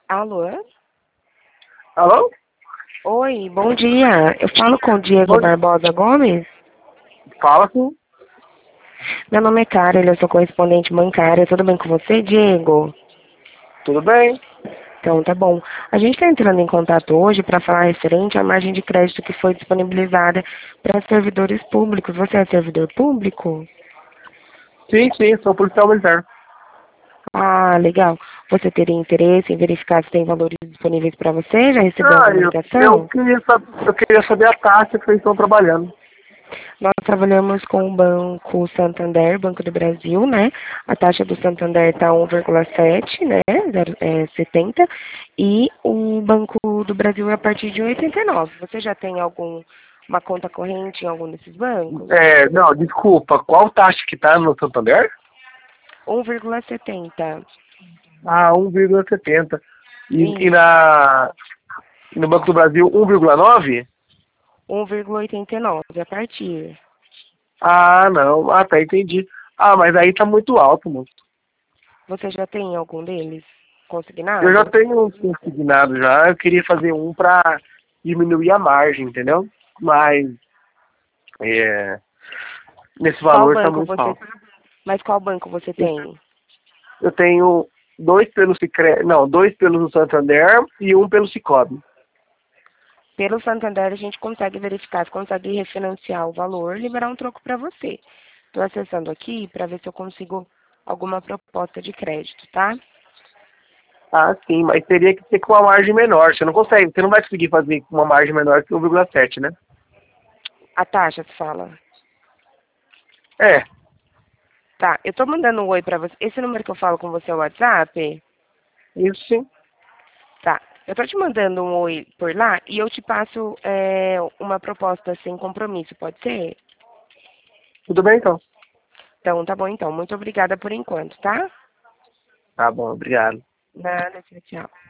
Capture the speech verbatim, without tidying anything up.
Alô? Alô? Oi, bom dia. Eu falo com o Diego Bom, Barbosa Gomes. fala sim. Meu nome é Karen, eu sou correspondente bancária. Tudo bem com você, Diego? Tudo bem? Então, tá bom. A gente está entrando em contato hoje para falar referente à margem de crédito que foi disponibilizada para servidores públicos. Você é servidor público? Sim, sim, sou policial militar. Ah, legal. Você teria interesse em verificar se tem valores disponíveis para você? Já recebeu Ah, alguma eu, eu, ligação? queria, saber, eu queria saber a taxa que vocês estão trabalhando. Nós trabalhamos com o Banco Santander, Banco do Brasil, né? A taxa do Santander está um vírgula sete, né? zero, é, setenta. E o Banco do Brasil é a partir de oitenta e nove. Você já tem algum uma conta corrente em algum desses bancos? É, não, desculpa, qual taxa que tá no Santander? um vírgula setenta. Ah, um vírgula setenta. E, e, Isso. na, e no Banco do Brasil, um vírgula nove? um vírgula oitenta e nove a partir. Ah, não. Ah, tá, entendi. Ah, mas aí tá muito alto, moço. Você já tem algum deles Eu já consignado? tenho um consignado já, eu queria fazer um pra diminuir a margem, entendeu? Mas, é, nesse Qual valor tá banco muito você, alto. mas qual banco você tem? Eu tenho dois pelo Sicré, não, dois pelos Santander e um pelo Cicobi. Pelo Santander, a gente consegue verificar, se consegue refinanciar o valor, liberar um troco para você. Estou acessando aqui para ver se eu consigo alguma proposta de crédito, tá? Ah, sim, mas teria que ser com uma margem menor. Você não consegue, você não vai conseguir fazer com uma margem menor que um vírgula sete, né? A taxa, se fala. É, Tá, eu tô mandando um oi para você. Esse número que eu falo com você é o WhatsApp? isso sim. Tá. Eu tô te mandando um oi por lá e eu te passo é, uma proposta sem compromisso, pode ser? Tudo bem então. Então, tá bom então. Muito obrigada por enquanto, tá? Tá bom, obrigado. Nada, tchau, tchau.